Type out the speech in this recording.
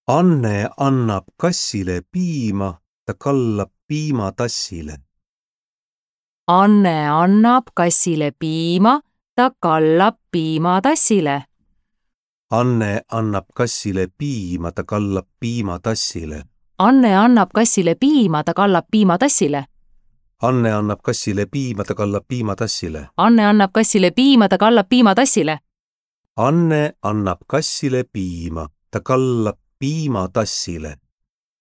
Anne annab kassile piima, ta kallab piimatassile. Anne annab kassile piima, ta kallab piimatassile. Anne annab kassile piima, ta kallab piimatassile. Anne annab kassile piima, ta kallab piimatassile. Anne annab kassile piima, ta kallab piimatassile. Anne annab kassile piima, ta kallab piimatassile. Anne annab kassile piima, ta kallab piimatassile.